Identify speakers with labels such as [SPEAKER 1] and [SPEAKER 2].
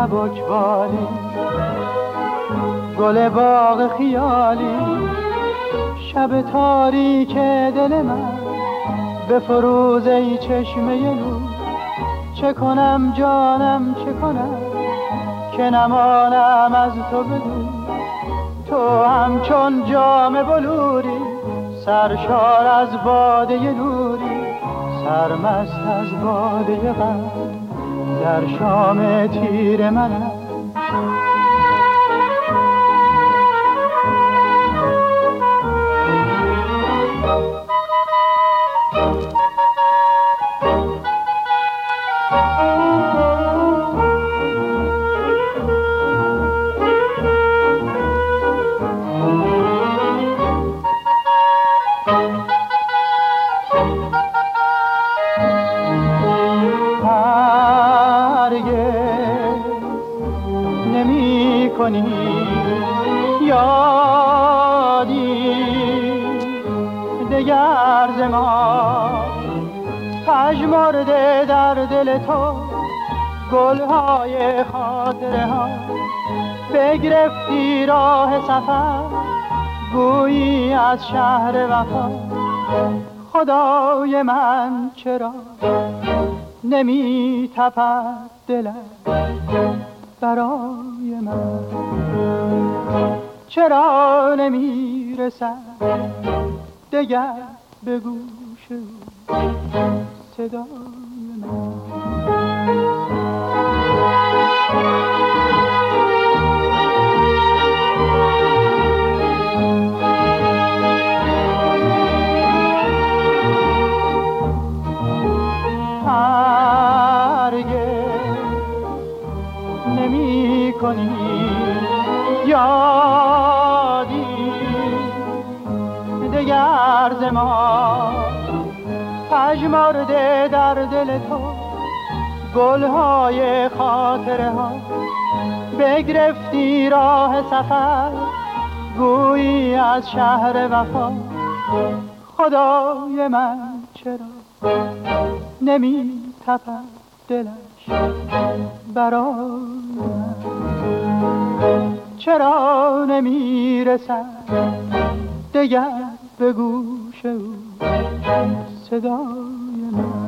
[SPEAKER 1] سبکبالی، گل باغ خیالی، شب تاریک دل من بفروز ای چشمه نور. چه کنم جانم چه کنم که نمانم از تو بدور. تو همچون جام بلوری، سرشار از باده نوری، سرمست از باده غم در شام تیر منم. یادی دگر ز ما پژمرده در دل تو، گلهای خاطره ها بگرفتی راه سفر، گویی از شهر وفا. خدای من چرا نمی تپد دلم برای من، چرا نمی رسد دگر به گوش صدای من. نمی کنی یادی دگر ز ما پژمرده در دل تو، گلهای خاطره ها بگرفتی راه سفر، گویی از شهر وفا. خدای من چرا نمی تپد دلش برای من، چرا نمی رسد دگر به گوش او صدای من.